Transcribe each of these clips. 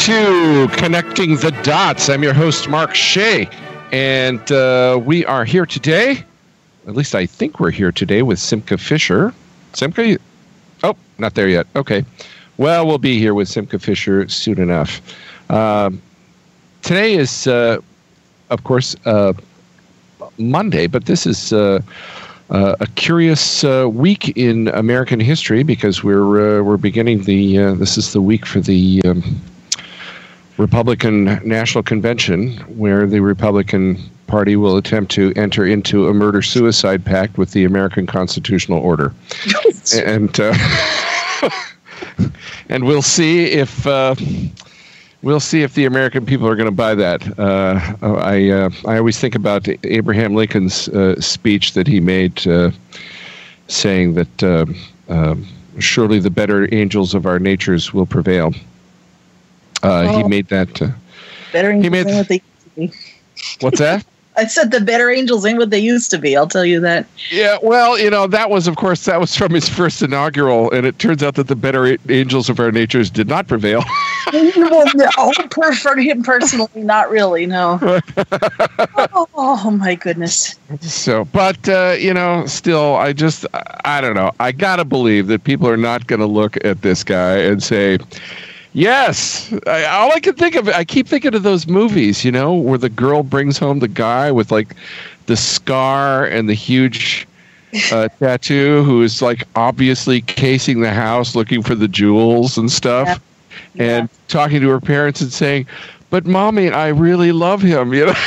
to Connecting the Dots. I'm your host, Mark Shea, and we are here today, at least I think we're here today, with Simca Fisher. Simca? Oh, not there yet. Okay. Well, we'll be here with Simca Fisher soon enough. Today is, of course, Monday, but this is a curious week in American history because we're beginning this is the week for the Republican National Convention, where the Republican Party will attempt to enter into a murder-suicide pact with the American Constitutional Order, and we'll see if the American people are going to buy that. I always think about Abraham Lincoln's speech that he made, saying that surely the better angels of our natures will prevail. He made that. Better angels ain't what they used to be. What's that? I said the better angels ain't what they used to be. I'll tell you that. Yeah, well, that was from his first inaugural, and it turns out that the better angels of our natures did not prevail. Well, no, for him personally, not really, no. Oh, my goodness. So, but, still, I don't know. I got to believe that people are not going to look at this guy and say, yes. All I can think of, I keep thinking of those movies, where the girl brings home the guy with, like, the scar and the huge tattoo, who is, like, obviously casing the house looking for the jewels and stuff. Yeah. And talking to her parents and saying, but Mommy, I really love him,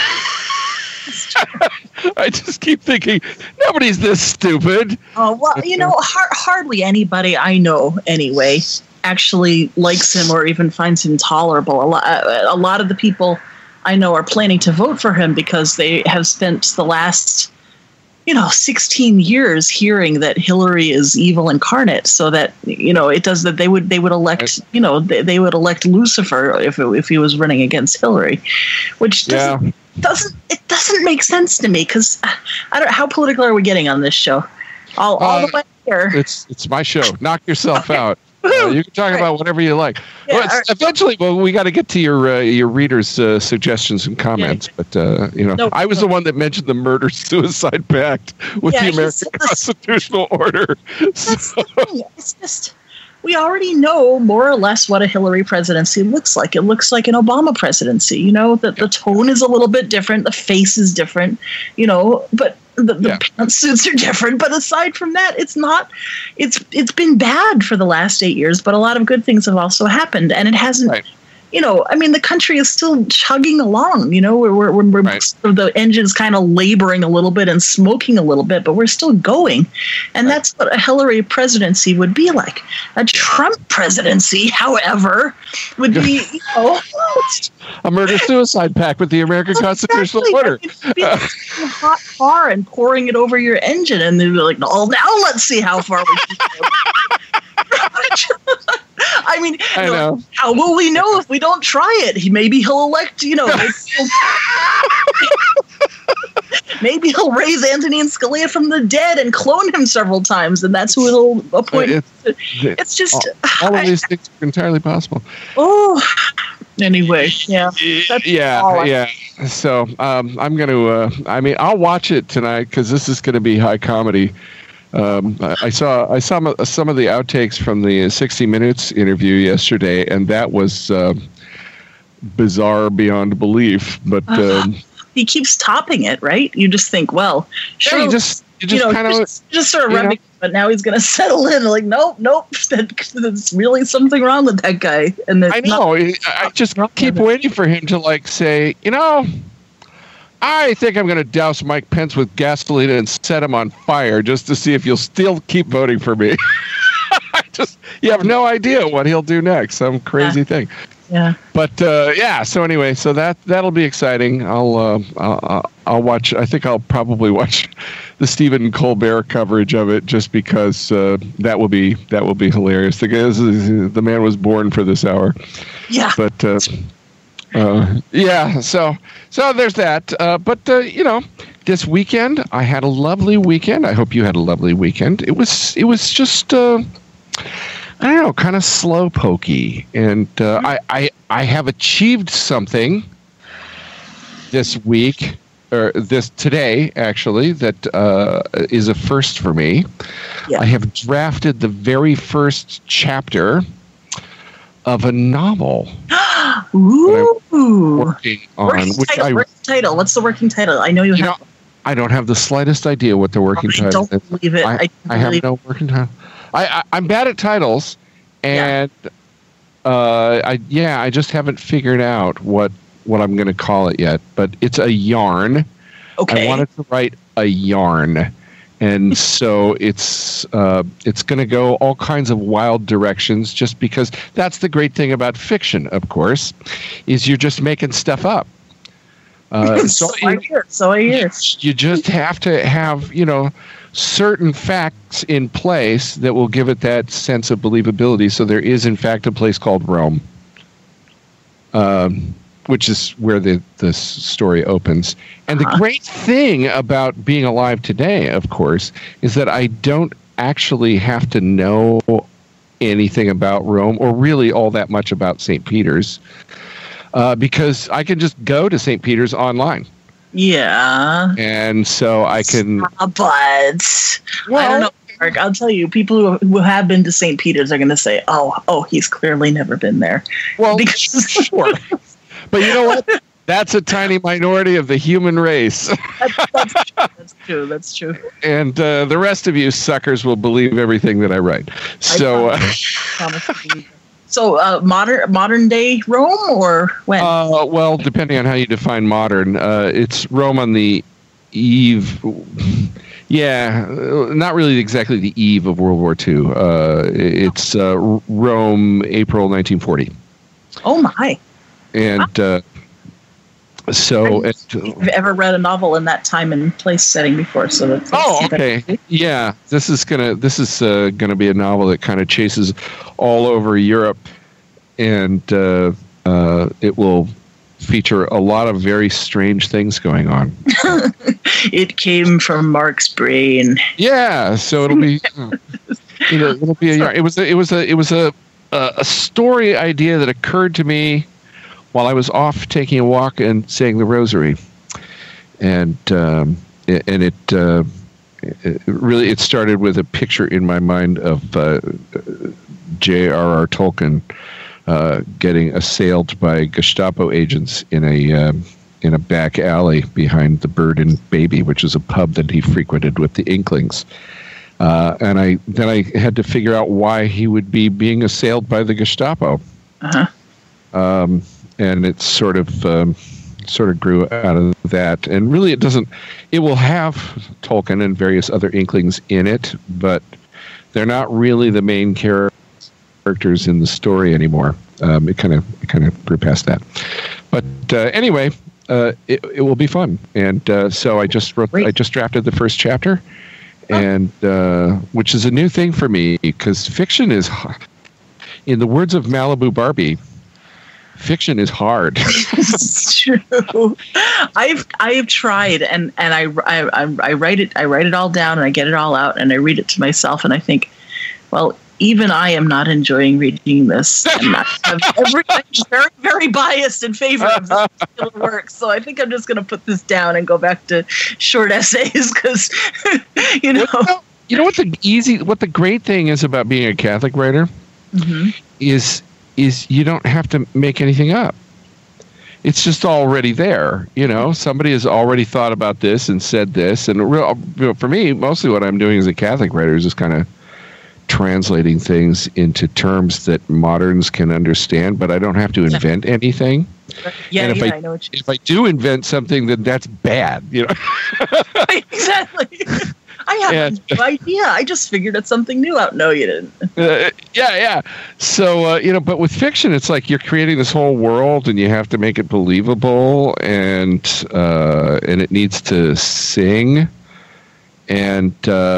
I just keep thinking, nobody's this stupid. Oh, well, hardly anybody I know, anyway, actually likes him or even finds him tolerable. A lot of the people I know are planning to vote for him because they have spent the last 16 years hearing that Hillary is evil incarnate, so that it does that they would elect they would elect Lucifer if he was running against Hillary, which doesn't make sense to me, because I don't. How political are we getting on this show? All the way here. It's my show. Knock yourself out. You can talk about whatever you like. Yeah, eventually, we got to get to your readers' suggestions and comments. Yeah. But I was the one that mentioned the murder-suicide pact with the American Constitutional Order. That's the thing. It's just, we already know more or less what a Hillary presidency looks like. It looks like an Obama presidency. That the tone is a little bit different, the face is different. But the pantsuits are different, but aside from that, it's not. It's been bad for the last 8 years, but a lot of good things have also happened, and it hasn't. Right. The country is still chugging along. We're the engine's kind of laboring a little bit and smoking a little bit, but we're still going, and that's what a Hillary presidency would be like. A Trump presidency, however, would be a murder-suicide pact with the American Constitutional Order. Be a hot car and pouring it over your engine, and they'd be like, "Oh, now let's see how far we can go." I know. How will we know if we don't try it? Maybe he'll elect, maybe he'll raise Antonin Scalia from the dead and clone him several times, and that's who he'll appoint. It's just all of these things are entirely possible. Oh, anyway, yeah. So I'm going to. I'll watch it tonight because this is going to be high comedy. I saw some of the outtakes from the 60 Minutes interview yesterday, and that was bizarre beyond belief. But he keeps topping it, right? You just think, well, sure. You just kind of just sort of rubbing, but now he's going to settle in. Like, nope, there's really something wrong with that guy. And I know. I just keep waiting for him to say, I think I'm going to douse Mike Pence with gasoline and set him on fire just to see if you'll still keep voting for me. You have no idea what he'll do next. Some crazy thing. Yeah. But so anyway, so that'll be exciting. I'll watch. I think I'll probably watch the Stephen Colbert coverage of it just because that will be hilarious. The man was born for this hour. Yeah. But so there's that. But this weekend I had a lovely weekend. I hope you had a lovely weekend. It was just I don't know, kind of slow pokey, and I have achieved something this week, or today, actually, that is a first for me. Yeah. I have drafted the very first chapter of a novel. Ooh. Working on. Working title. What's the working title? I know you have. I don't have the slightest idea what the working title is. I don't believe it. I have no working title. I'm bad at titles, and I just haven't figured out what I'm going to call it yet. But it's a yarn. Okay. I wanted to write a yarn, and so it's going to go all kinds of wild directions. Just because that's the great thing about fiction, of course, is you're just making stuff up. So I hear. You just have to have, certain facts in place that will give it that sense of believability. So there is, in fact, a place called Rome, which is where the story opens. And the great thing about being alive today, of course, is that I don't actually have to know anything about Rome or really all that much about St. Peter's. Because I can just go to St. Peter's online. Yeah. And so I can... But, I don't know, Mark. I'll tell you, people who have been to St. Peter's are going to say, oh, he's clearly never been there. Well, sure. But you know what? That's a tiny minority of the human race. That's true. And the rest of you suckers will believe everything that I write. So... So modern day Rome, or when? Well, depending on how you define modern, it's Rome on the eve. Yeah, not really exactly the eve of World War II. It's Rome, April 1940. Oh my! And so, I've ever read a novel in that time and place setting before. So that's okay. Yeah, this is gonna be a novel that kind of chases all over Europe, and it will feature a lot of very strange things going on. It came from Mark's brain. Yeah, so it'll be it'll be a yarn. It was a story idea that occurred to me while I was off taking a walk and saying the rosary, and it really started with a picture in my mind of J.R.R. Tolkien getting assailed by Gestapo agents in a back alley behind the Bird and Baby, which is a pub that he frequented with the Inklings. And I had to figure out why he would be being assailed by the Gestapo. Uh-huh. And it sort of grew out of that. And really it will have Tolkien and various other Inklings in it, but they're not really the main characters in the story anymore. It kind of grew past that. But anyway, it will be fun. And so I just drafted the first chapter, and which is a new thing for me, because fiction is, in the words of Malibu Barbie, fiction is hard. It's true. I've tried, and I write it all down, and I get it all out, and I read it to myself, and I think, well, even I am not enjoying reading this. And I'm very, very biased in favor of this particular work. So I think I'm just going to put this down and go back to short essays because, You know what the great thing is about being a Catholic writer is you don't have to make anything up. It's just already there. Somebody has already thought about this and said this. And for me, mostly what I'm doing as a Catholic writer is just kind of translating things into terms that moderns can understand, but I don't have to invent anything. Yeah, and I know what you if I do invent something, then that's bad. Exactly. I have no idea. I just figured it's something new out. No, you didn't. Yeah. So, but with fiction, it's like you're creating this whole world, and you have to make it believable, and it needs to sing, and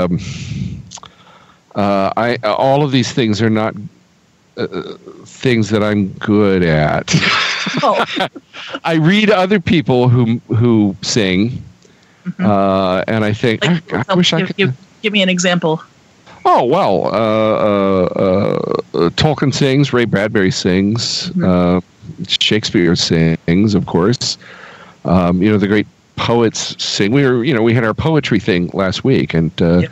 all of these things are not things that I'm good at. Oh. I read other people who sing. And I think I wish I could give me an example. Oh well, Tolkien sings, Ray Bradbury sings, Shakespeare sings, of course. The great poets sing. We had our poetry thing last week, and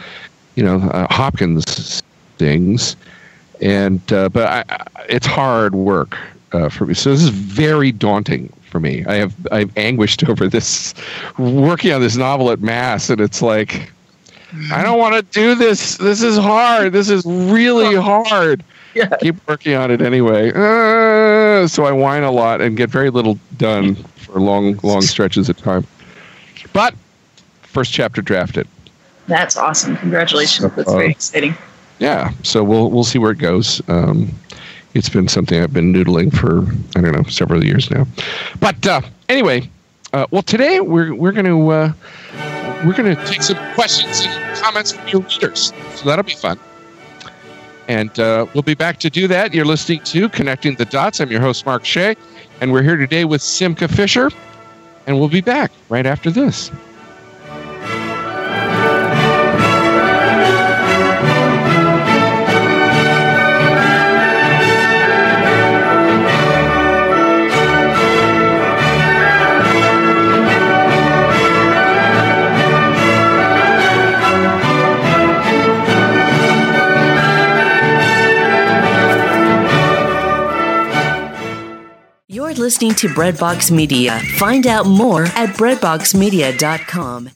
Hopkins sings, and but it's hard work for me. So this is very daunting for me. I'm anguished over this, working on this novel at Mass, and it's like, I don't want to do this. This is hard. This is really hard. Yeah. Keep working on it anyway. So I whine a lot and get very little done for long stretches of time. But first chapter drafted. That's awesome. Congratulations. That's very exciting. Yeah. So we'll see where it goes. It's been something I've been noodling for, I don't know, several years now. But anyway, today we're going to take some questions and comments from your readers. So that'll be fun. And we'll be back to do that. You're listening to Connecting the Dots. I'm your host, Mark Shea, and we're here today with Simca Fisher, and we'll be back right after this. Listening to Breadbox Media. Find out more at breadboxmedia.com.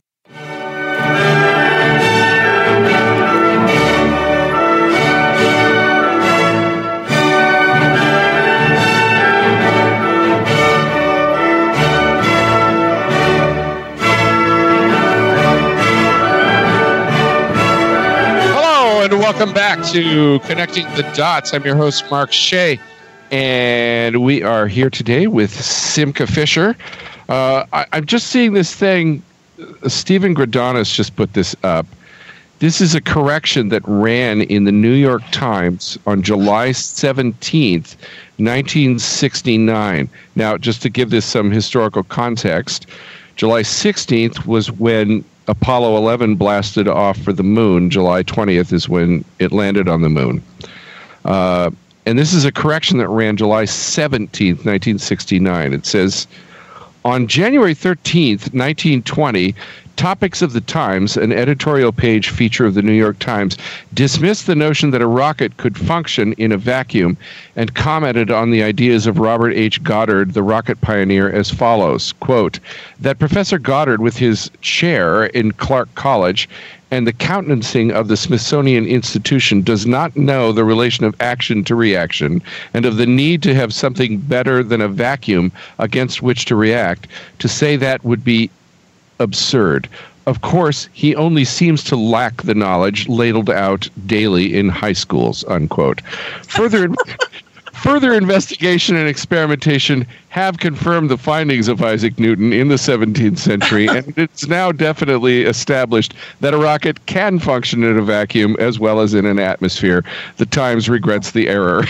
Hello, and welcome back to Connecting the Dots. I'm your host, Mark Shea. And we are here today with Simca Fisher. I'm just seeing this thing. Stephen Gradanis just put this up. This is a correction that ran in the New York Times on July 17th, 1969. Now, just to give this some historical context, July 16th was when Apollo 11 blasted off for the moon. July 20th is when it landed on the moon. And this is a correction that ran July 17th, 1969. It says, on January 13th, 1920, Topics of the Times, an editorial page feature of the New York Times, dismissed the notion that a rocket could function in a vacuum and commented on the ideas of Robert H. Goddard, the rocket pioneer, as follows, quote, that Professor Goddard, with his chair in Clark College and the countenancing of the Smithsonian Institution, does not know the relation of action to reaction and of the need to have something better than a vacuum against which to react. To say that would be absurd. Of course, he only seems to lack the knowledge ladled out daily in high schools, unquote. Further investigation and experimentation have confirmed the findings of Isaac Newton in the 17th century, and it's now definitely established that a rocket can function in a vacuum as well as in an atmosphere. The Times regrets the error.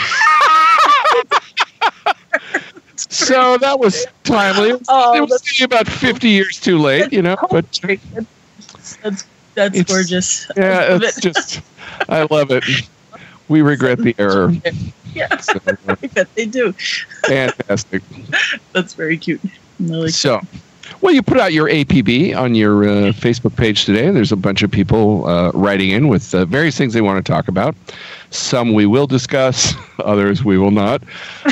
So that was timely. It was about 50 years too late, you know. But that's gorgeous. Yeah, it's just, I love it. We regret the error. Yeah, so, I bet they do. Fantastic. That's very cute. So, well, you put out your APB on your Facebook page today. There's a bunch of people writing in with various things they want to talk about. Some we will discuss, others we will not.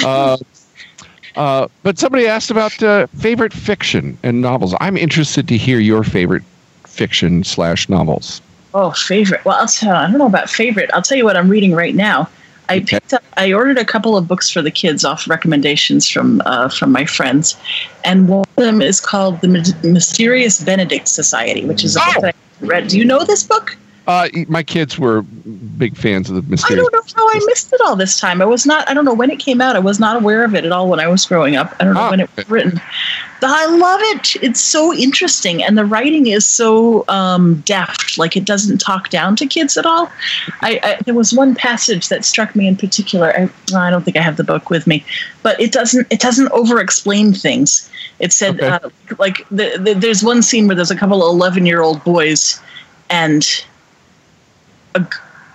But somebody asked about favorite fiction and novels. I'm interested to hear your favorite fiction / novels. Oh, favorite. Well, I don't know about favorite. I'll tell you what I'm reading right now. I ordered a couple of books for the kids off recommendations from my friends, and one of them is called The Mysterious Benedict Society, which is a book that I read. Do you know this book? My kids were big fans of The Mysterious. I don't know how I missed it all this time. I don't know when it came out. I was not aware of it at all when I was growing up. I don't know when it was written. But I love it. It's so interesting. And the writing is so deft. Like, it doesn't talk down to kids at all. There was one passage that struck me in particular. I don't think I have the book with me. But it doesn't over-explain things. It said, there's one scene where there's a couple of 11-year-old boys, and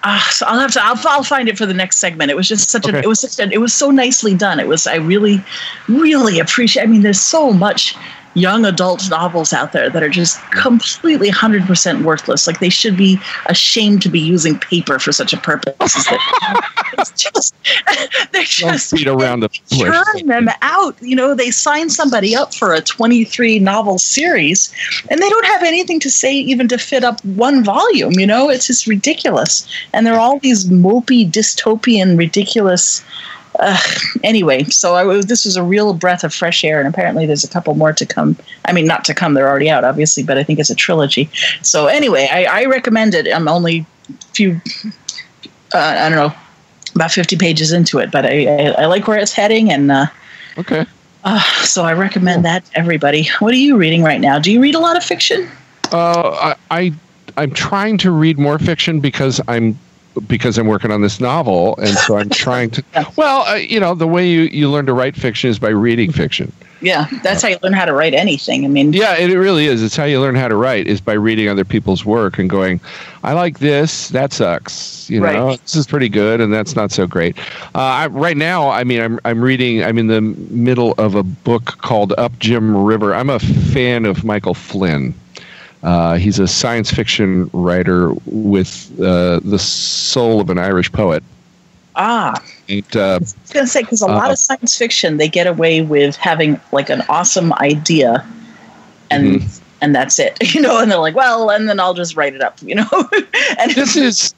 So I'll find it for the next segment. It was just such Okay. it was so nicely done. I really, really appreciate. I mean, there's so much young adult novels out there that are just completely 100% worthless. Like they should be ashamed to be using paper for such a purpose. It's just, they're just beat around the bush. churn them out. You know, they sign somebody up for a 23 novel series and they don't have anything to say even to fit up one volume. You know, it's just ridiculous. And there are all these mopey, dystopian, ridiculous. Anyway, so this was a real breath of fresh air, and apparently there's a couple more to come. I mean, not to come; they're already out, obviously. But I think it's a trilogy. So anyway, I recommend it. I'm only a few, I don't know, about 50 pages into it, but I like where it's heading, and Okay. so I recommend that to everybody. What are you reading right now? Do you read a lot of fiction? I'm trying to read more fiction because I'm working on this novel, and so I'm trying to. Well, the way you learn to write fiction is by reading fiction. Yeah, that's how you learn how to write anything. I mean, Yeah, it really is. It's how you learn how to write is by reading other people's work and going, I like this, that sucks. Right. This is pretty good, and that's not so great. Right now, I mean, I'm reading. I'm in the middle of a book called Up Jim River. I'm a fan of Michael Flynn. He's a science fiction writer with the soul of an Irish poet. I was going to say, because a lot of science fiction, they get away with having like an awesome idea and that's it, and they're like, well, and then I'll just write it up, and this is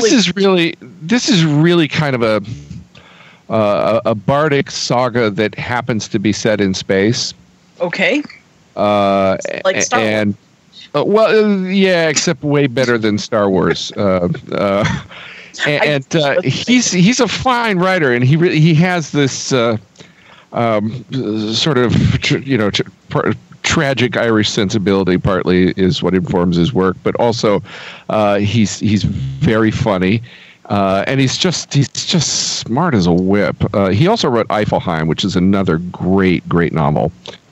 really kind of a bardic saga that happens to be set in space. Okay. Like Star Wars. Yeah, except way better than Star Wars. He's a fine writer, and he has this sort of tragic Irish sensibility. Partly is what informs his work, but also he's very funny. And he's just smart as a whip. He also wrote Eifelheim, which is another great novel.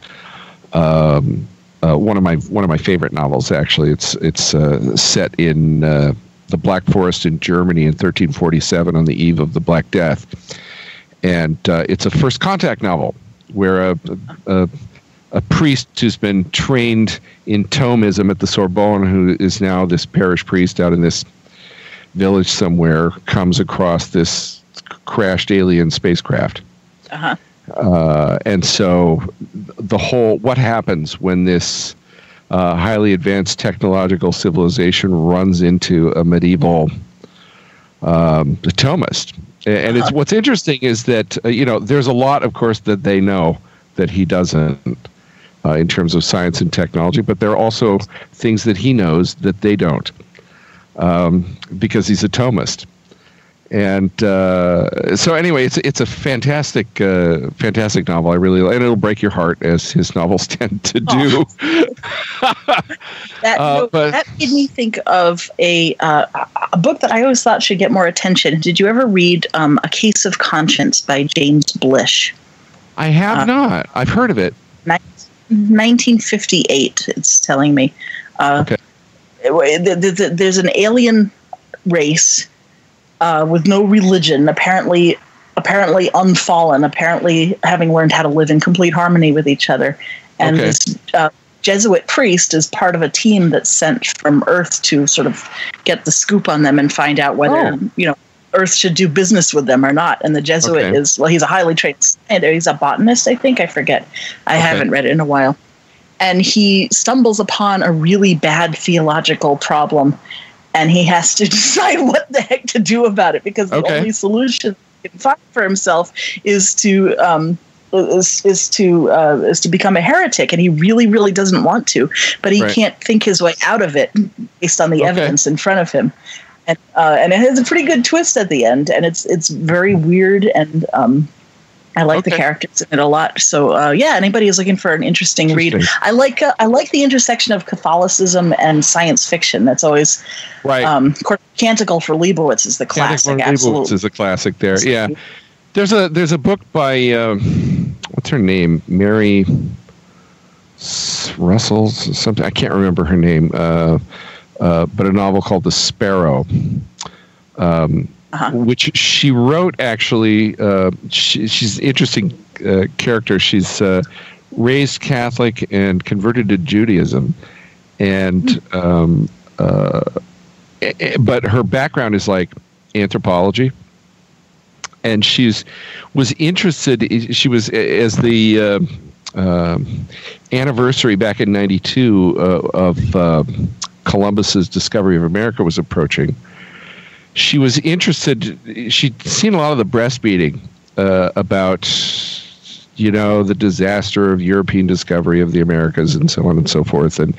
One of my favorite novels, actually. It's set in the Black Forest in Germany in 1347 on the eve of the Black Death, and it's a first contact novel where a priest who's been trained in Thomism at the Sorbonne, who is now this parish priest out in this village somewhere, comes across this crashed alien spacecraft. Uh-huh. And so what happens when this highly advanced technological civilization runs into a medieval Thomist. And what's interesting is that, there's a lot, of course, that they know that he doesn't in terms of science and technology, but there are also things that he knows that they don't because he's a Thomist. And so anyway, it's a fantastic novel. I really like, and it'll break your heart, as his novels tend to do. That made me think of a book that I always thought should get more attention. Did you ever read A Case of Conscience by James Blish? I have not. I've heard of it. 1958. It's telling me. Okay. There's an alien race. With no religion, apparently unfallen, apparently having learned how to live in complete harmony with each other. And this Jesuit priest is part of a team that's sent from Earth to sort of get the scoop on them and find out whether, Earth should do business with them or not. And the Jesuit he's a highly trained scientist. He's a botanist, I think. I forget. I haven't read it in a while. And he stumbles upon a really bad theological problem. And he has to decide what the heck to do about it, because the only solution he can find for himself is to become a heretic, and he really, really doesn't want to, but he can't think his way out of it based on the evidence in front of him. And it has a pretty good twist at the end, and it's very weird, and I like the characters in it a lot. So anybody who's looking for an interesting read, I like the intersection of Catholicism and science fiction. That's always Of course, Canticle for Leibowitz is the classic. Leibowitz is a classic there. Yeah, there's a book by what's her name, Mary Russell something. I can't remember her name, but a novel called The Sparrow. which she wrote actually. She's an interesting character. She's raised Catholic and converted to Judaism, and but her background is like anthropology, and was interested. She was as the anniversary back in '92 of Columbus's discovery of America was approaching. She was interested. She'd seen a lot of the breastfeeding about, the disaster of European discovery of the Americas and so on and so forth, and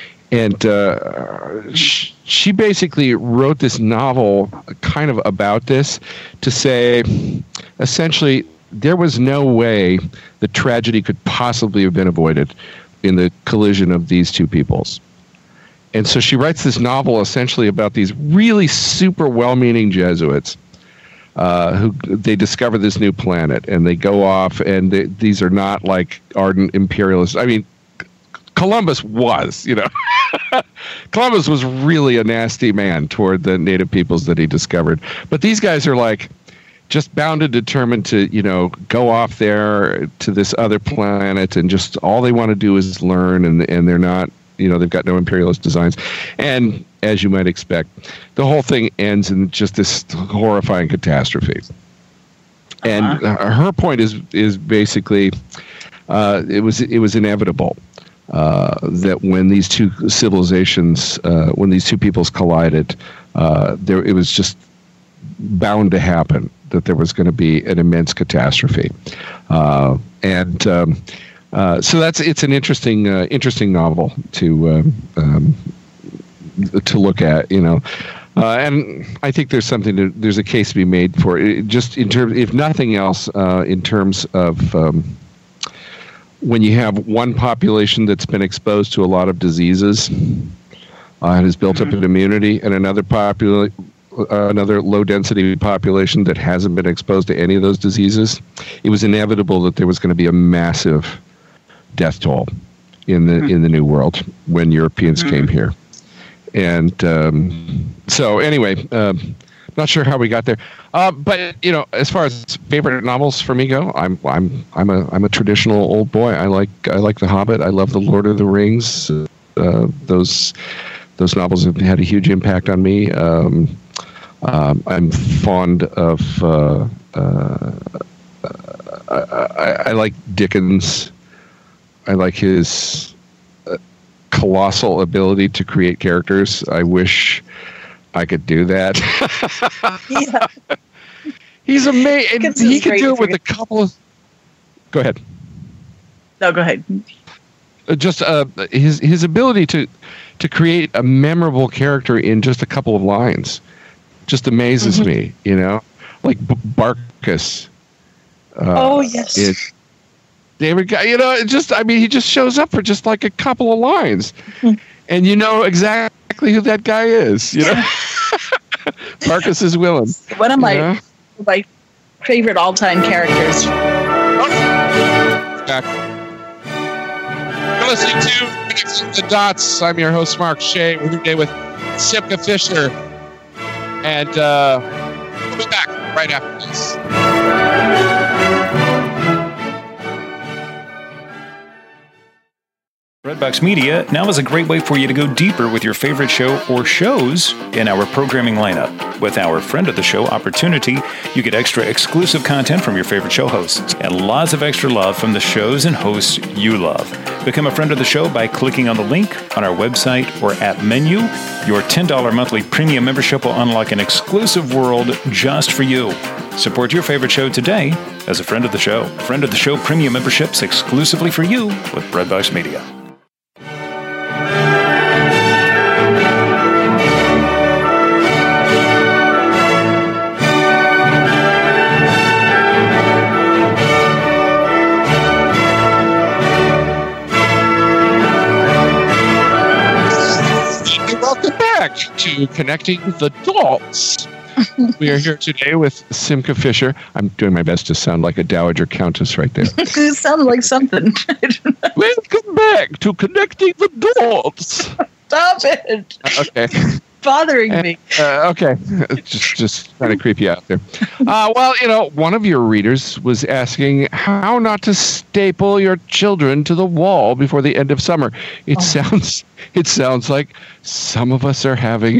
she basically wrote this novel kind of about this to say, essentially, there was no way the tragedy could possibly have been avoided in the collision of these two peoples. And so she writes this novel essentially about these really super well-meaning Jesuits who they discover this new planet, and they go off, and these are not like ardent imperialists. I mean, Columbus was, Columbus was really a nasty man toward the native peoples that he discovered. But these guys are like just bound and determined to, go off there to this other planet, and just all they want to do is learn, and they're not, they've got no imperialist designs. And as you might expect, the whole thing ends in just this horrifying catastrophe. And her point is basically it was inevitable that when these two civilizations, when these two peoples collided, it was just bound to happen that there was going to be an immense catastrophe. So it's an interesting novel to look at, and I think there's there's a case to be made for it, just in terms, if nothing else, in terms of when you have one population that's been exposed to a lot of diseases and has built up an immunity, and another low-density population that hasn't been exposed to any of those diseases, it was inevitable that there was going to be a massive death toll in the New World when Europeans came here. And so anyway, not sure how we got there, but as far as favorite novels for me go, I'm a traditional old boy. I like The Hobbit. I love The Lord of the Rings. Those novels have had a huge impact on me. I'm fond of I like Dickens. I like his colossal ability to create characters. I wish I could do that. Yeah. He's amazing. He could do it with a couple of... Go ahead. No, go ahead. Just his ability to create a memorable character in just a couple of lines just amazes me, like Barkus. Oh, yes. David Guy, he just shows up for just like a couple of lines, and you know exactly who that guy is. Barkus is Willem. One of my favorite all-time characters. Back. You're listening to Connecting the Dots. I'm your host, Mark Shea. We're here today with Simca Fisher, and we'll be back right after this. Breadbox Media now is a great way for you to go deeper with your favorite show or shows in our programming lineup. With our Friend of the Show opportunity, you get extra exclusive content from your favorite show hosts and lots of extra love from the shows and hosts you love. Become a friend of the show by clicking on the link on our website or app menu. Your $10 monthly premium membership will unlock an exclusive world just for you. Support your favorite show today as a friend of the show. Friend of the Show premium memberships exclusively for you with Breadbox Media. To Connecting the Dots. We are here today with Simca Fisher. I'm doing my best to sound like a dowager countess right there. It sounded like something. Welcome back to Connecting the Dots. Stop it. Okay. bothering me. Okay, just trying to creep you out there. Well, one of your readers was asking how not to staple your children to the wall before the end of summer. It sounds like some of us are having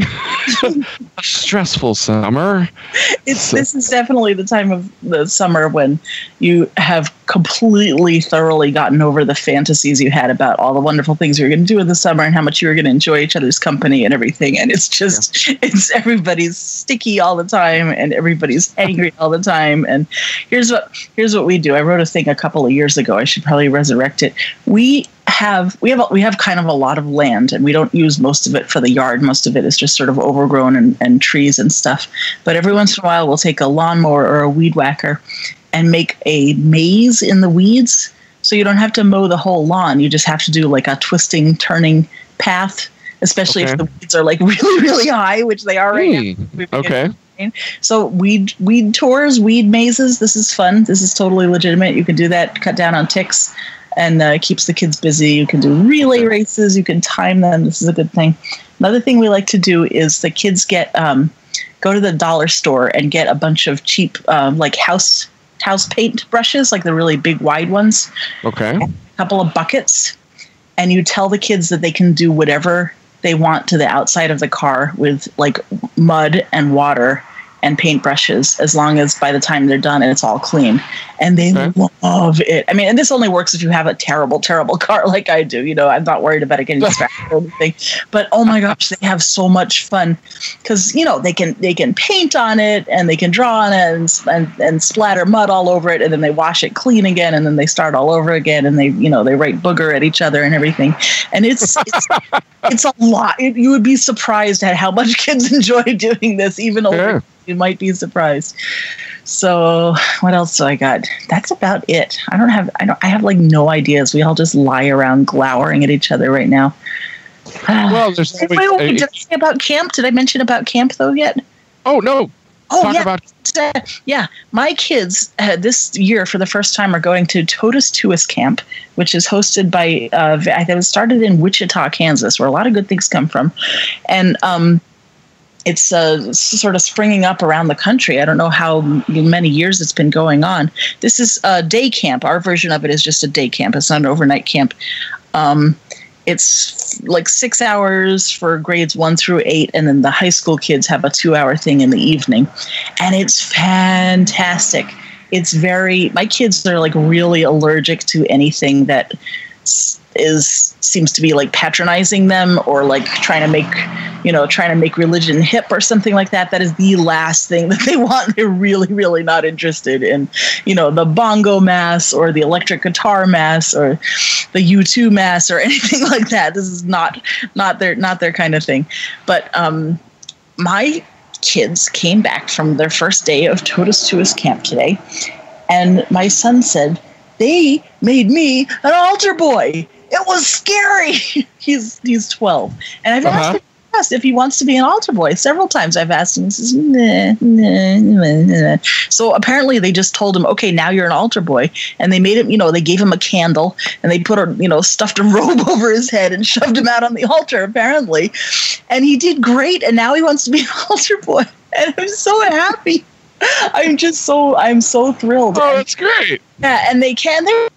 a stressful summer. This is definitely the time of the summer when you have completely thoroughly gotten over the fantasies you had about all the wonderful things you were going to do in the summer and how much you were going to enjoy each other's company and everything. And it's just, it's everybody's sticky all the time and everybody's angry all the time. And here's what we do. I wrote a thing a couple of years ago. I should probably resurrect it. We have kind of a lot of land, and we don't use most of it for the yard. Most of it is just sort of overgrown and trees and stuff. But every once in a while, we'll take a lawnmower or a weed whacker and make a maze in the weeds. So you don't have to mow the whole lawn. You just have to do like a twisting, turning path, especially if the weeds are like really, really high, which they are right now. Okay. So weed tours, weed mazes. This is fun. This is totally legitimate. You can do that, cut down on ticks, and keeps the kids busy. You can do relay races. You can time them. This is a good thing. Another thing we like to do is the kids go to the dollar store and get a bunch of cheap like house paint brushes, like the really big wide ones. Okay. A couple of buckets, and you tell the kids that they can do whatever they want to the outside of the car with like mud and water and paintbrushes, as long as by the time they're done it's all clean. And they love it. I mean, and this only works if you have a terrible, terrible car like I do. I'm not worried about it getting distracted or anything. But oh my gosh, they have so much fun because they can paint on it and they can draw on it and splatter mud all over it, and then they wash it clean again, and then they start all over again, and they write booger at each other and everything. And it's a lot. You would be surprised at how much kids enjoy doing this, even older. You might be surprised. So what else do I got? That's about it. I have like no ideas. We all just lie around glowering at each other right now. Well, there's did I say about camp? Did I mention about camp though yet? Oh no. Yeah. My kids this year for the first time are going to Totus Tuus Camp, which is hosted by it was started in Wichita, Kansas, where a lot of good things come from. And it's sort of springing up around the country. I don't know how many years it's been going on. This is a day camp. Our version of it is just a day camp. It's not an overnight camp. It's like 6 hours for grades 1 through 8, and then the high school kids have a 2-hour thing in the evening. And it's fantastic. My kids are like really allergic to anything that seems to be like patronizing them or like trying to make religion hip or something like that. That is the last thing that they want. They're really, really not interested in, the bongo mass or the electric guitar mass or the U2 mass or anything like that. This is not their kind of thing. But my kids came back from their first day of Totus Tuus Camp today, and my son said, "They made me an altar boy. It was scary." He's 12, and I've asked if he wants to be an altar boy several times. I've asked him. He says, nah. So apparently they just told him, "Okay, now you're an altar boy," and they made him. They gave him a candle and they put stuffed a robe over his head and shoved him out on the altar. Apparently, and he did great. And now he wants to be an altar boy, and I'm so happy. I'm so thrilled. Oh, that's great. Yeah, and they're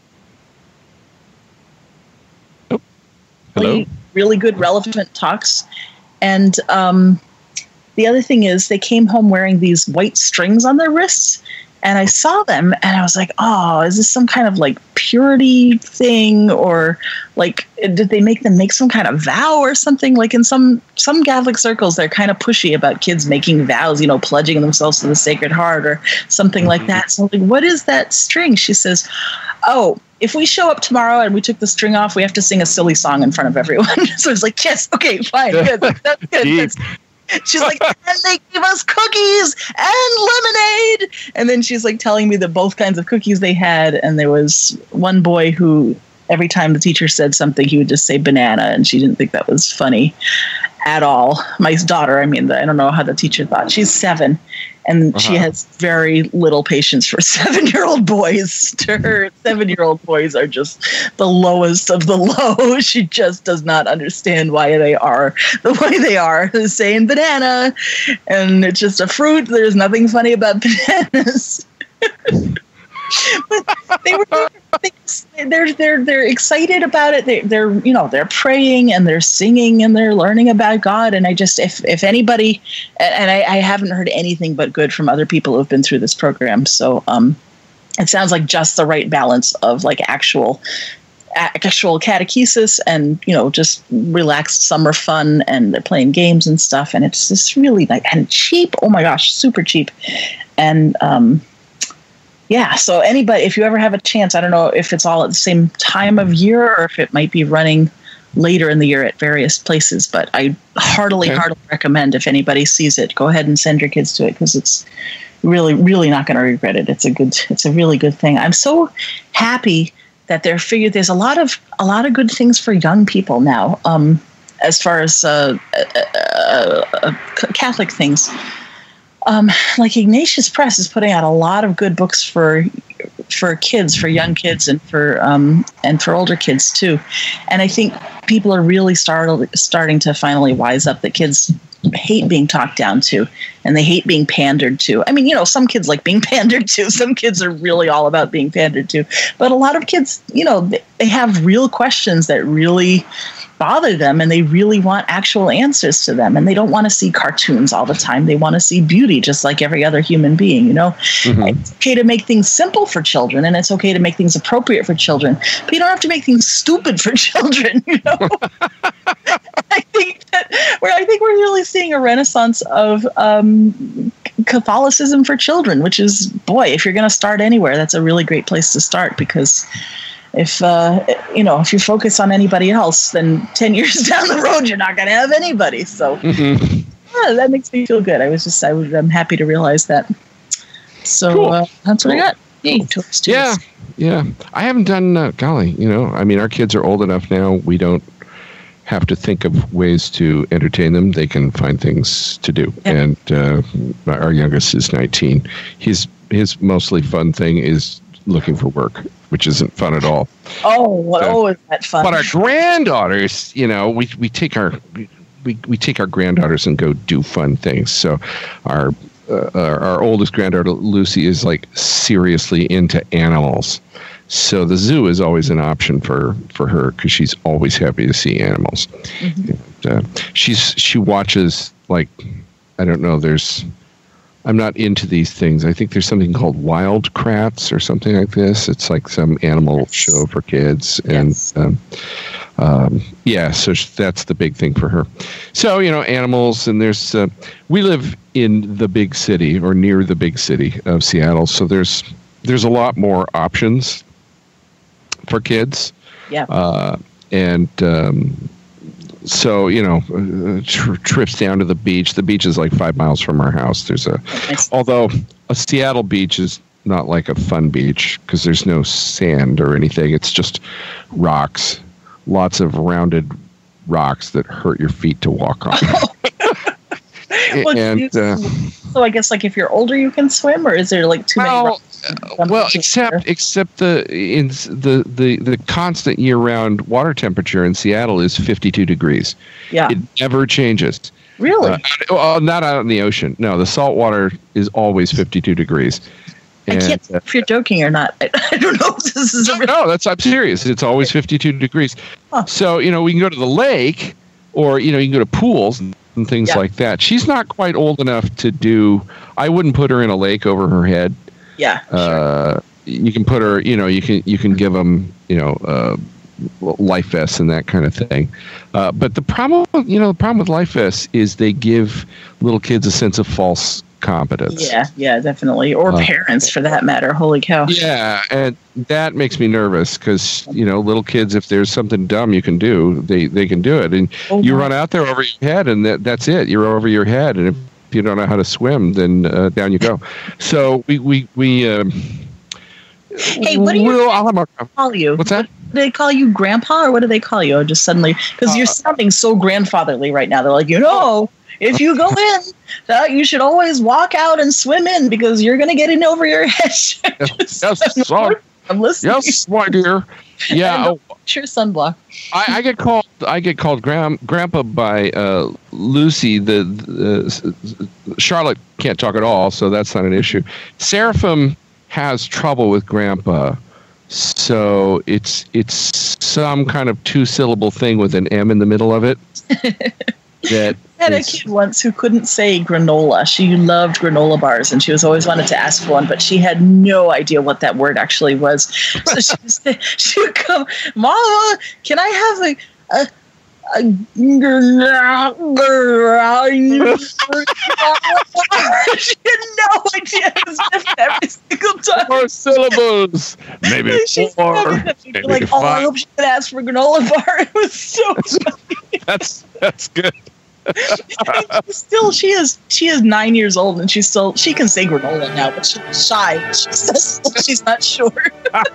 Hello? really good, relevant talks. And the other thing is they came home wearing these white strings on their wrists, and I saw them and I was like, oh, is this some kind of like purity thing, or like did they make them make some kind of vow or something? Like in some Catholic circles, they're kind of pushy about kids making vows, pledging themselves to the Sacred Heart or something like that. So I'm like, what is that string? She says, oh, if we show up tomorrow and we took the string off, we have to sing a silly song in front of everyone. So it's like, yes, okay, fine, good. That's good. She's like, and they gave us cookies and lemonade. And then she's like telling me that both kinds of cookies they had. And there was one boy who every time the teacher said something, he would just say banana. And she didn't think that was funny. at all. My daughter, I mean, I don't know how the teacher thought. She's 7, and she has very little patience for 7-year-old boys. To her, 7-year-old boys are just the lowest of the low. She just does not understand why they are the way they are. Saying banana, and it's just a fruit. There's nothing funny about bananas. But they're excited about it. They're praying and they're singing and they're learning about God. And I just, if anybody, and I haven't heard anything but good from other people who've been through this program. So it sounds like just the right balance of like actual catechesis and just relaxed summer fun, and they're playing games and stuff. And it's just really nice and cheap. Oh my gosh, super cheap. And yeah, so anybody, if you ever have a chance, I don't know if it's all at the same time of year or if it might be running later in the year at various places, but I heartily recommend, if anybody sees it, go ahead and send your kids to it, because it's really, really not going to regret it. It's a really good thing. I'm so happy that there's a lot of good things for young people now, as far as Catholic things. Like Ignatius Press is putting out a lot of good books for kids, for young kids, and for older kids too. And I think people are really starting to finally wise up that kids hate being talked down to, and they hate being pandered to. I mean, some kids like being pandered to. Some kids are really all about being pandered to. But a lot of kids, they have real questions that really bother them, and they really want actual answers to them, and they don't want to see cartoons all the time. They want to see beauty just like every other human being. It's okay to make things simple for children, and it's okay to make things appropriate for children, but you don't have to make things stupid for children. I think we're really seeing a renaissance of Catholicism for children, which is, boy, if you're going to start anywhere, that's a really great place to start, because if you focus on anybody else, then 10 years down the road, you're not going to have anybody. So that makes me feel good. I'm happy to realize that. So cool. That's what I got. Yay, yeah. I haven't done, golly, our kids are old enough now. We don't have to think of ways to entertain them. They can find things to do. Yeah. And our youngest is 19. His mostly fun thing is looking for work, which isn't fun at all. Is that fun? But our granddaughters, we take our granddaughters and go do fun things. So our oldest granddaughter, Lucy, is like seriously into animals. So the zoo is always an option for her, because she's always happy to see animals. Mm-hmm. And, she watches, like, I don't know, I'm not into these things. I think there's something called Wild Kratts or something like this. It's like some animal show for kids. Yes. And so that's the big thing for her. So, animals, and we live in the big city, or near the big city of Seattle. So there's a lot more options for kids. Yeah. So, trips down to the beach. The beach is like 5 miles from our house. Although a Seattle beach is not like a fun beach, because there's no sand or anything. It's just rocks, lots of rounded rocks that hurt your feet to walk on. So I guess, like, if you're older, you can swim, or is there like too many rocks? Except the constant year-round water temperature in Seattle is 52 degrees. Yeah, it never changes. Really? Not out in the ocean. No, the salt water is always 52 degrees. And, I can't if you're joking or not. I don't know if this is I'm serious. It's always 52 degrees. Huh. So we can go to the lake, or you can go to pools and things like that. She's not quite old enough to do. I wouldn't put her in a lake over her head. Yeah. Sure. You can put her. You can give them. Life vests and that kind of thing. But the problem with life vests is they give little kids a sense of false competence. Yeah, definitely. Or parents, for that matter. Holy cow. Yeah, and that makes me nervous, because little kids, if there's something dumb you can do, they can do it, and you run out there over your head, and that's it. You're over your head, and if you don't know how to swim, then down you go. So we Hey, what do you call you? What's that? Do they call you Grandpa, or what do they call you? Or just suddenly, because you're sounding so grandfatherly right now. They're like, if you go in, you should always walk out and swim in because you're going to get in over your head. Yes, son. I'm listening. Yes, my dear. Yeah. Sure, sunblock. I get called Grandpa by Lucy. The Charlotte can't talk at all, so that's not an issue. Seraphim has trouble with Grandpa, so it's some kind of 2-syllable thing with an M in the middle of it. I had a kid once who couldn't say granola. She loved granola bars, and she was always wanted to ask for one, but she had no idea what that word actually was. So she would come, Mama, can I have a she had no idea. It was different every single time. 4 syllables, maybe 4. Maybe like, 5. I hope she could ask for a granola bar. It was so funny. That's good. She is 9 years old, and she can say granola now, but she's shy. She's not sure.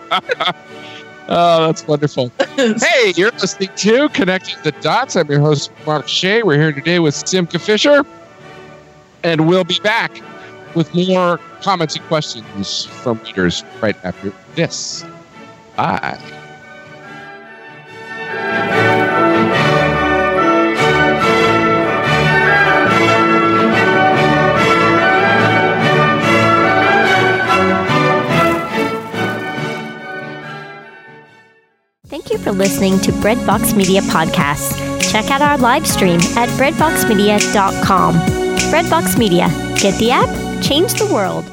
Oh, that's wonderful. Hey, you're listening to Connecting the Dots. I'm your host, Mark Shea. We're here today with Simca Fisher, and we'll be back with more comments and questions from readers right after this. Bye. Thank you for listening to Breadbox Media Podcasts. Check out our live stream at breadboxmedia.com. Breadbox Media. Get the app, change the world.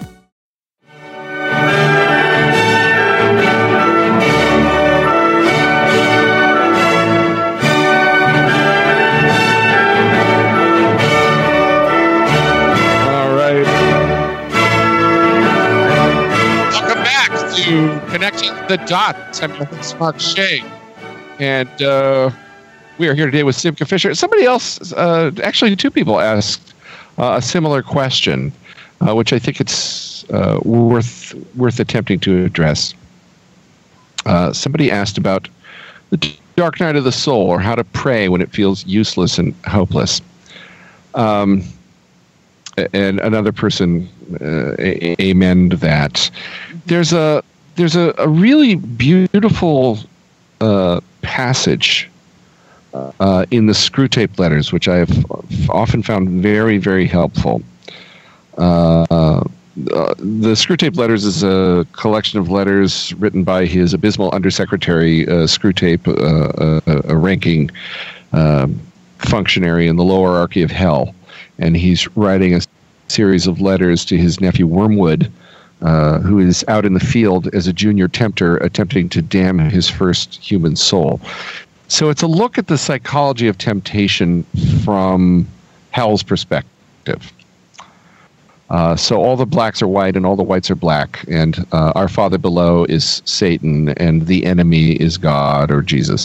Connecting the Dots. I'm your host, Mark Shea, and we are here today with Simca Fisher. Somebody else, actually 2 people asked a similar question, which I think it's worth attempting to address. Somebody asked about the dark night of the soul, or how to pray when it feels useless and hopeless. And another person amended that. There's a really beautiful passage in the Screwtape Letters, which I have often found very, very helpful. The Screwtape Letters is a collection of letters written by his abysmal undersecretary, Screwtape, a ranking functionary in the lower hierarchy of hell. And he's writing a series of letters to his nephew Wormwood, who is out in the field as a junior tempter attempting to damn his first human soul. So it's a look at the psychology of temptation from hell's perspective. So all the blacks are white and all the whites are black, and our father below is Satan, and the enemy is God or Jesus.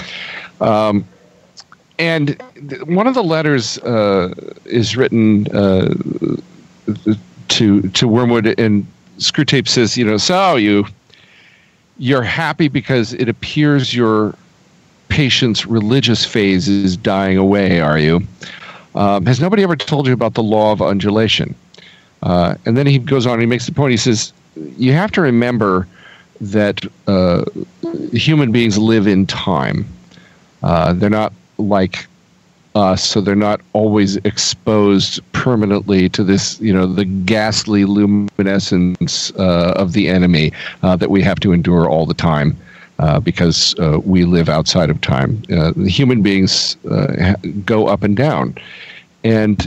And one of the letters is written to Wormwood, and Screwtape says, so you're happy because it appears your patient's religious phase is dying away, are you? Has nobody ever told you about the law of undulation? And then he goes on and he makes the point. He says, you have to remember that human beings live in time. They're not like us, so they're not always exposed permanently to this, the ghastly luminescence of the enemy that we have to endure all the time because we live outside of time. Human beings go up and down. And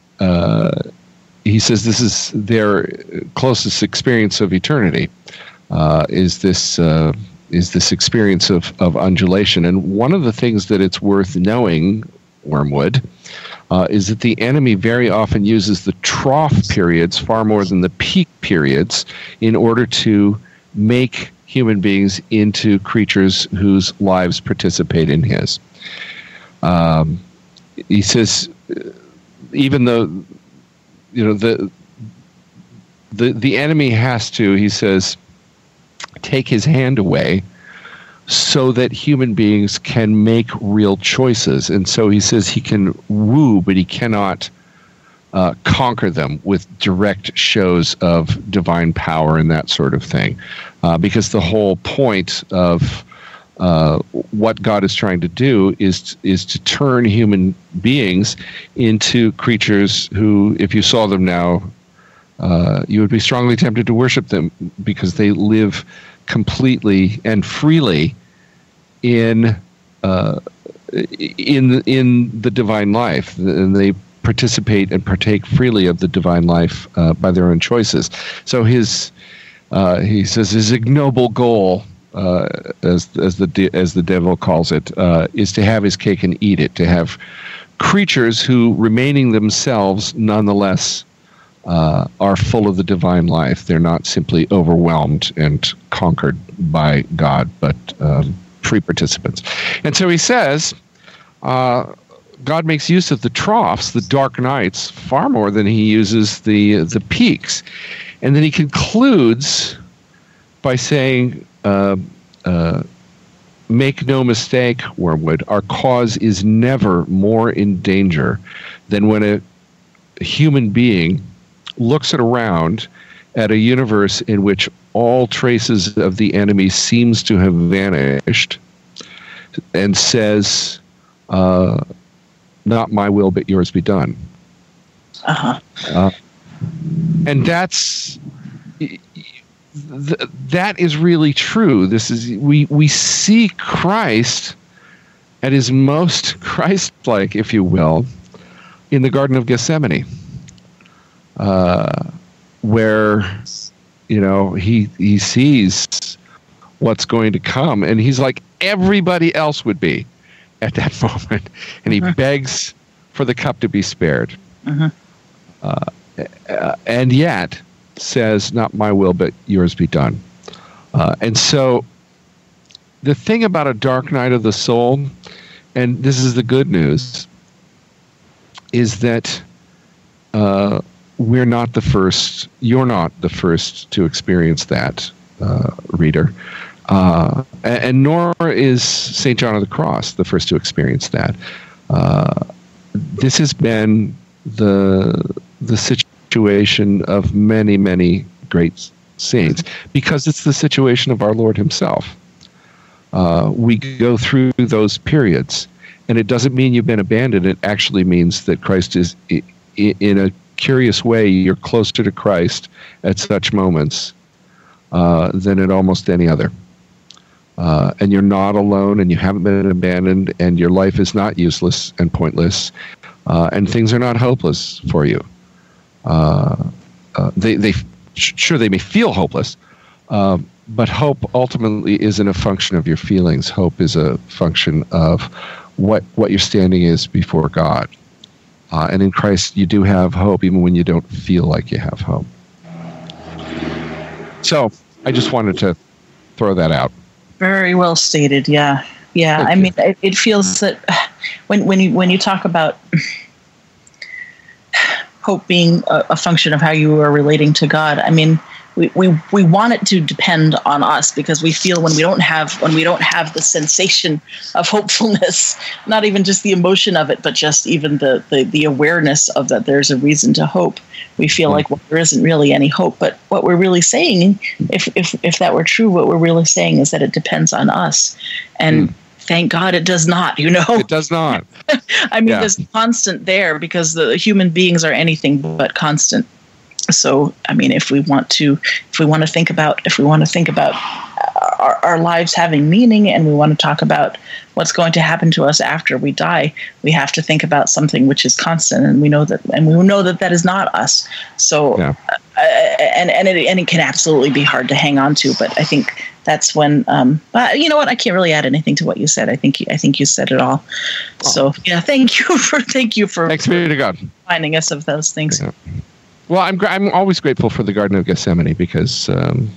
he says this is their closest experience of eternity, is this experience of undulation. And one of the things that it's worth knowing, Wormwood, is that the enemy very often uses the trough periods far more than the peak periods in order to make human beings into creatures whose lives participate in his. He says, even though the enemy has to, he says, take his hand away so that human beings can make real choices. And so he says he can woo, but he cannot conquer them with direct shows of divine power and that sort of thing. Because the whole point of what God is trying to do is to turn human beings into creatures who, if you saw them now, you would be strongly tempted to worship them because they live completely and freely in the divine life, and they participate and partake freely of the divine life by their own choices. So he says his ignoble goal, as the devil calls it, is to have his cake and eat it, to have creatures who, remaining themselves, nonetheless are full of the divine life. They're not simply overwhelmed and conquered by God, but free participants. And so he says, God makes use of the troughs, the dark nights, far more than he uses the peaks. And then he concludes by saying, make no mistake, Wormwood, our cause is never more in danger than when a human being looks around at a universe in which all traces of the enemy seems to have vanished and says, not my will, but yours be done. And that is really true. This is we see Christ at his most Christ-like, if you will, in the Garden of Gethsemane, where he sees what's going to come, and he's like everybody else would be at that moment, and he begs for the cup to be spared, and yet says, not my will, but yours be done. And so the thing about a dark night of the soul, and this is the good news, is that we're not the first, you're not the first to experience that, reader. And nor is St. John of the Cross the first to experience that. This has been the situation of many, many great saints, because it's the situation of our Lord himself. We go through those periods, and it doesn't mean you've been abandoned. It actually means that Christ is, in a curious way, you're closer to Christ at such moments than at almost any other. And you're not alone, and you haven't been abandoned, and your life is not useless and pointless, and things are not hopeless for you. They may feel hopeless, but hope ultimately isn't a function of your feelings. Hope is a function of what your standing is before God. And in Christ, you do have hope, even when you don't feel like you have hope. So I just wanted to throw that out. Very well stated. Yeah. I mean, it feels that when you talk about hope being a function of how you are relating to God, I mean, we want it to depend on us, because we feel when we don't have the sensation of hopefulness, not even just the emotion of it, but just even the awareness of that there's a reason to hope, we feel like, well, there isn't really any hope. But what we're really saying, if that were true, what we're really saying is that it depends on us. And thank God it does not, It does not. I mean, there's constant there, because the human beings are anything but constant. So, I mean, if we want to think about our lives having meaning, and we want to talk about what's going to happen to us after we die, we have to think about something which is constant, and we know that is not us. So, and it can absolutely be hard to hang on to. But I think that's when, you know what? I can't really add anything to what you said. I think you said it all. So, thank you for thanks be to God, reminding us of those things. Yeah. Well, I'm always grateful for the Garden of Gethsemane, because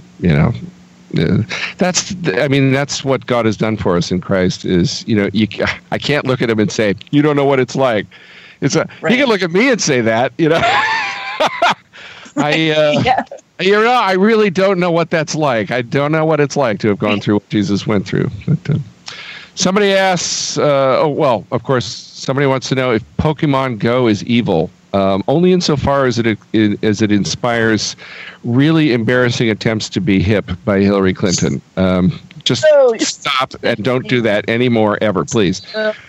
that's what God has done for us in Christ. Is I can't look at him and say, you don't know what it's like. He can look at me and say that. I really don't know what that's like. I don't know what it's like to have gone through what Jesus went through. But, somebody asks, of course, somebody wants to know if Pokemon Go is evil. Only insofar as it inspires really embarrassing attempts to be hip by Hillary Clinton. Just stop and don't do that anymore, ever, please.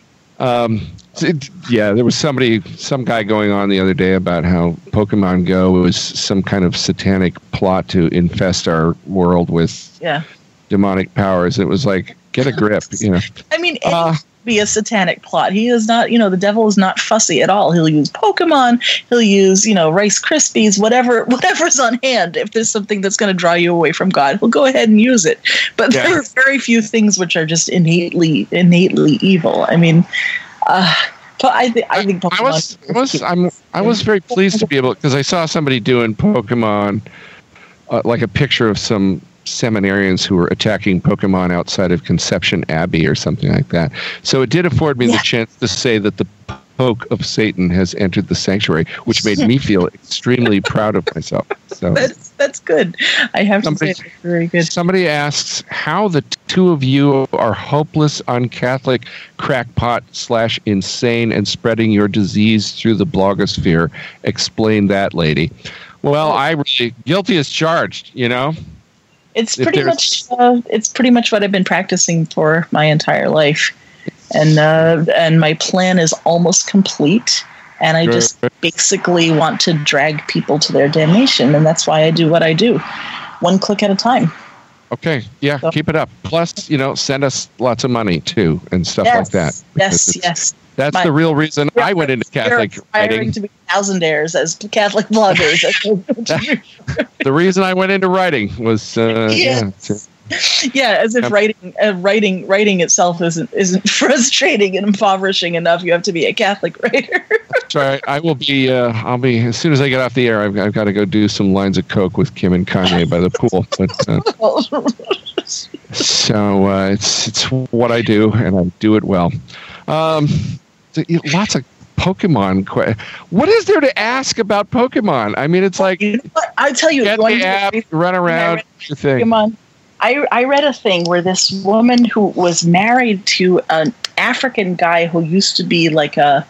There was some guy going on the other day about how Pokemon Go was some kind of satanic plot to infest our world with demonic powers. It was like, get a grip, I mean, it could be a satanic plot. He is not, the devil is not fussy at all. He'll use Pokemon. He'll use, Rice Krispies, whatever's on hand. If there's something that's going to draw you away from God, he'll go ahead and use it. But there are very few things which are just innately evil. I mean, but I think Pokemon. I was very pleased to be able, because I saw somebody doing Pokemon, like a picture of some seminarians who were attacking Pokemon outside of Conception Abbey or something like that. So it did afford me the chance to say that the poke of Satan has entered the sanctuary, which made me feel extremely proud of myself. So that's good. I have to say, it's very good. Somebody asks how the two of you are hopeless, un-Catholic, crackpot / insane and spreading your disease through the blogosphere. Explain that, lady. Well, I really guilty as charged, It's pretty much what I've been practicing for my entire life, and my plan is almost complete. And I just basically want to drag people to their damnation, and that's why I do what I do, one click at a time. Okay, yeah, so, keep it up. Plus, send us lots of money too and stuff like that. Yes. That's the real reason I went into Catholic writing. To be thousandaires as Catholic bloggers. The reason I went into writing was as if writing itself isn't frustrating and impoverishing enough. You have to be a Catholic writer. That's right. I'll be as soon as I get off the air. I've got to go do some lines of coke with Kim and Kanye by the pool. But, so it's what I do, and I do it well. Lots of Pokemon. What is there to ask about Pokemon? I mean, it's like, I tell you, get the app, run around, your thing. Pokemon. I read a thing where this woman who was married to an African guy who used to be like a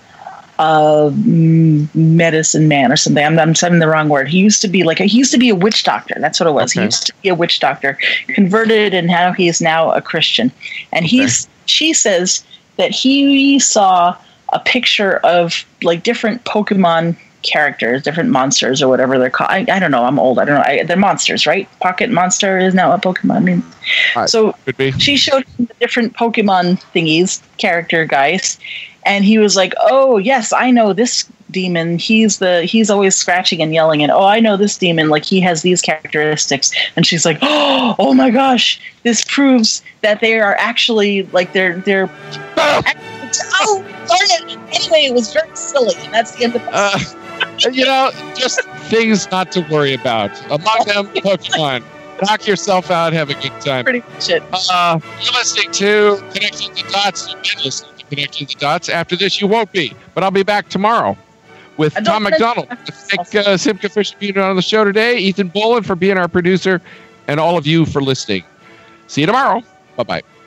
medicine man or something. I'm saying the wrong word. He used to be a witch doctor. That's what it was. Okay. He used to be a witch doctor, converted, and now he is now a Christian. And she says that he saw a picture of like different Pokemon characters, different monsters or whatever they're called. I don't know. I'm old. I don't know. They're monsters, right? Pocket Monster is now a Pokemon. I mean, so she showed him the different Pokemon thingies, character guys, and he was like, "Oh yes, I know this demon. He's always scratching and yelling, and I know this demon. Like he has these characteristics." And she's like, "Oh my gosh, this proves that they are actually like they're." Oh, darn it! Anyway, it was very silly, and that's the end of it. Just things not to worry about. Among them, Pokemon. Knock yourself out. Have a good time. Pretty much it. You're listening to Connecting the Dots. You've been listening to Connecting the Dots. After this, you won't be, but I'll be back tomorrow with Tom McDonald. Thank Simca Fisher for being on the show today, Ethan Boland for being our producer, and all of you for listening. See you tomorrow. Bye-bye.